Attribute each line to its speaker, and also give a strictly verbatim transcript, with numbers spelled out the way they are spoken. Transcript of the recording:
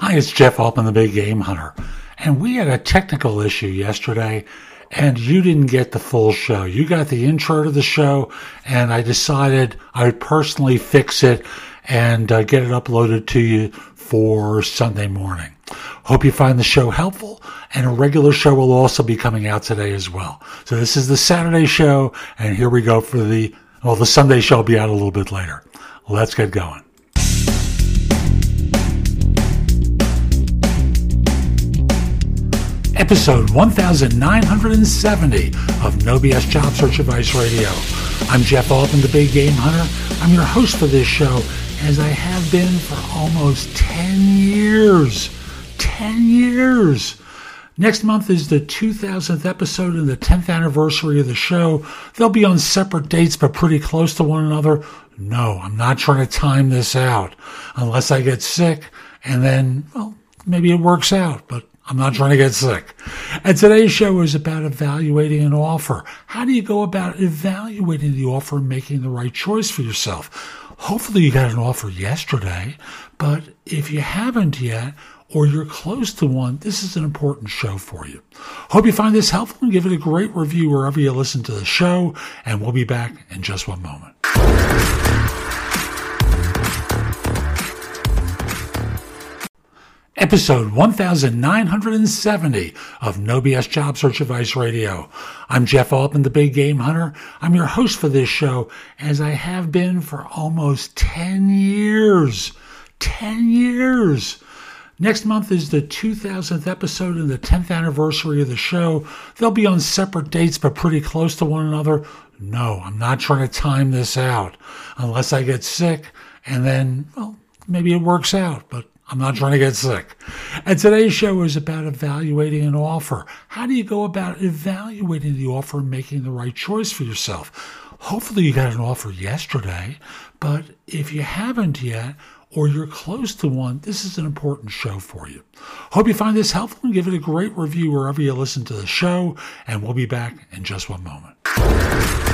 Speaker 1: Hi, it's Jeff Altman, the Big Game Hunter. And we had a technical issue yesterday, and you didn't get the full show. You got the intro to the show, and I decided I would personally fix it and uh, get it uploaded to you for Sunday morning. Hope you find the show helpful, and a regular show will also be coming out today as well. So this is the Saturday show, and here we go for the, well, the Sunday show will be out a little bit later. Let's get going. Episode one thousand nine hundred seventy of No B S Job Search Advice Radio. I'm Jeff Altman, the Big Game Hunter. I'm your host for this show, as I have been for almost ten years. ten years! Next month is the two thousandth episode and the tenth anniversary of the show. They'll be on separate dates, but pretty close to one another. No, I'm not trying to time this out. Unless I get sick, and then, well, maybe it works out, but I'm not trying to get sick. And today's show is about evaluating an offer. How do you go about evaluating the offer and making the right choice for yourself? Hopefully you got an offer yesterday, but if you haven't yet, or you're close to one, this is an important show for you. Hope you find this helpful and give it a great review wherever you listen to the show, and we'll be back in just one moment. Episode one thousand nine hundred seventy of No B S Job Search Advice Radio. I'm Jeff Altman, the Big Game Hunter. I'm your host for this show, as I have been for almost ten years. ten years! Next month is the two thousandth episode and the tenth anniversary of the show. They'll be on separate dates, but pretty close to one another. No, I'm not trying to time this out. Unless I get sick, and then, well, maybe it works out, but I'm not trying to get sick. And today's show is about evaluating an offer. How do you go about evaluating the offer and making the right choice for yourself? Hopefully you got an offer yesterday, but if you haven't yet, or you're close to one, this is an important show for you. Hope you find this helpful and give it a great review wherever you listen to the show, and we'll be back in just one moment.